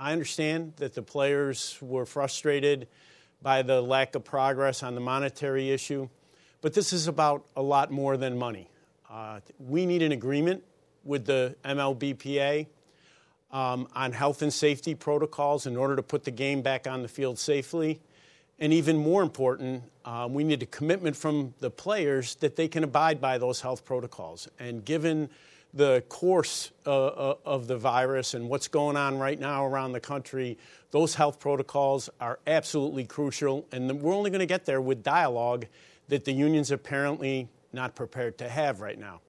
I understand that the players were frustrated by the lack of progress on the monetary issue, but this is about a lot more than money. We need an agreement with the MLBPA on health and safety protocols in order to put the game back on the field safely. And even more important, we need a commitment from the players that they can abide by those health protocols. And given the course of the virus and what's going on right now around the country, those health protocols are absolutely crucial. And we're only going to get there with dialogue that the union's apparently not prepared to have right now.